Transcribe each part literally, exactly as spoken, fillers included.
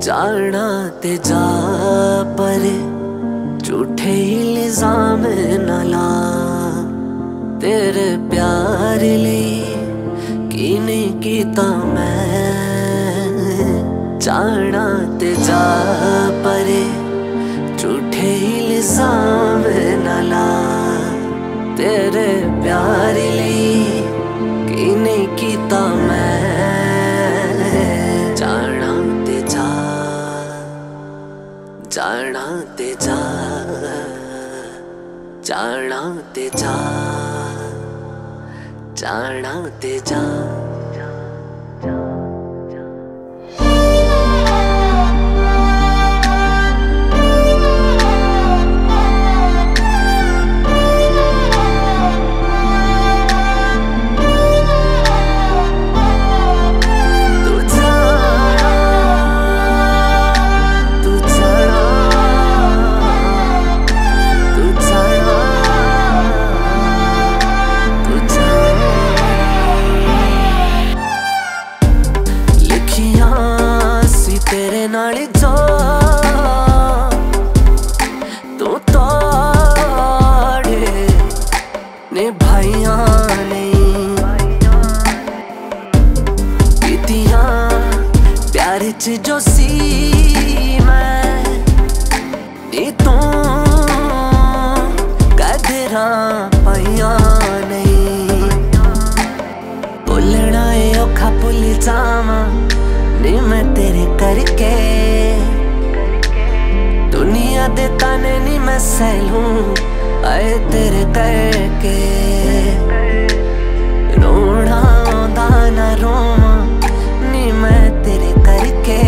जाना ते जा पर झूठे इल्जाम न ला। तेरे प्यार लिए की नहीं कीता मैं। जाना ते जा पर झूठे इल्जाम न ला। तेरे प्यार लिए की नहीं कीता मैं। जाना ते जा, जाना ते जा, जाना ते जा, जाना ते जा। तेरे नाल जो तू तोड़े निभाइयां नहीं। बीतियां प्यार च जो सी मैं नी तू कदरां पाइयां नहीं। भुलना ए औखा भुल जावां नी मैं तेरे करके। दुनिया दे ताने नी मैं सहलूं आए तेरे करके। रोना आंदा ना रोवां नी मैं तेरे करके।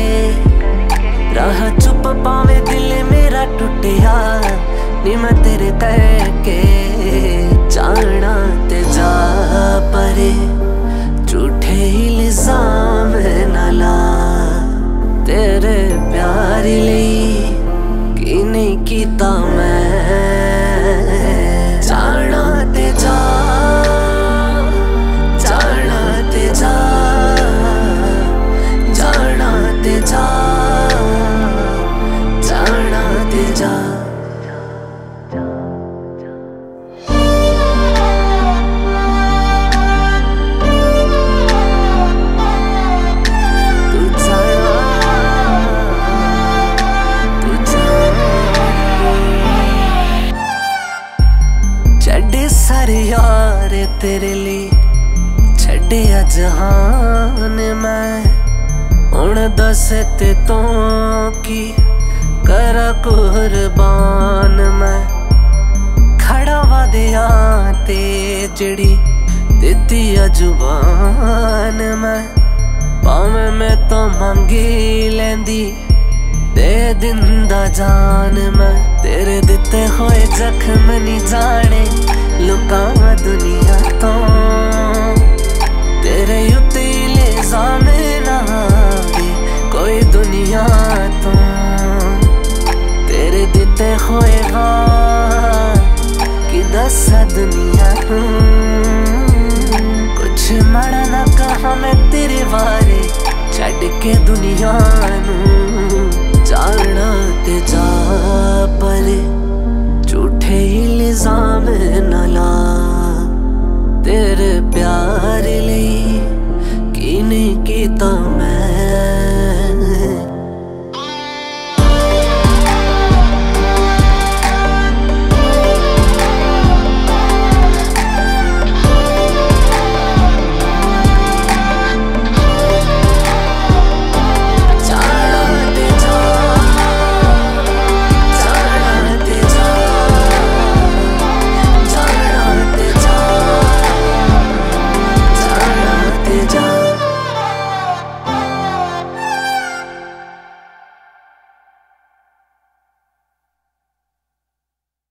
राह चुप पावे दिल मेरा टुटिया नी मैं तेरे करके। जाना ते जा परे झूठे इल्जाम न ला। तेरे प्यार लिए की नहीं कीता मैं। जाना ते जा, जाना ते जा, जाना ते जा, जाना ते जा। छड़े सारे यार तेरे लिए छड़िया जहान मैं। हुण दस ते तो की करा कुर्बान मैं। खड़ा वादिया ते जड़ी दिती जुबान मैं। भावे मैं तो मंगी लेंदी दे दिंदा जान मैं। तेरे दिते होए जख्म नहीं जाने लुका दुनिया तो। तेरे उत्ते इल्जाम ना आवे कोई दुनिया तो। तेरे दिते होए कि दसा दुनिया तो। कुछ माड़ा ना कहा मैं तेरे बारे छड़ के दुनिया नू। जाना ते